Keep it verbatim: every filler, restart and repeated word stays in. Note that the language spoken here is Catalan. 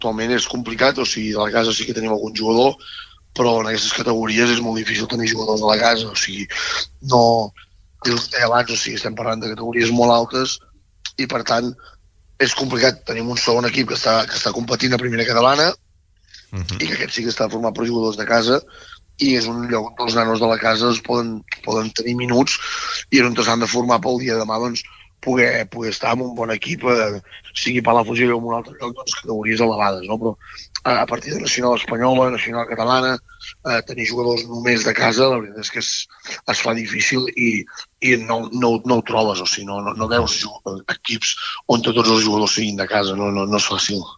actualment és complicat, o sigui, a la casa sí que tenim algun jugador, però en aquestes categories és molt difícil tenir jugadors a la casa, o sigui, no... Eh, abans, o sigui, estem parlant de categories molt altes i, per tant, és complicat. Tenim un segon equip que està, que està competint a primera catalana uh-huh. i que aquest sí que està format per jugadors de casa i és un lloc on els nanos de la casa es poden, poden tenir minuts i on s'han de formar pel dia de demà, doncs, poder, poder estar en un bon equip, eh, sigui Palafrugell o en un altre lloc, doncs, categories elevades, no? Però a partir de nacional espanyola, nacional catalana, eh, tenir jugadors només de casa, la veritat és que es, es fa difícil i, i no, no, no ho trobes, o sigui, no, no, no veus equips on tots els jugadors siguin de casa, no, no, no és fàcil.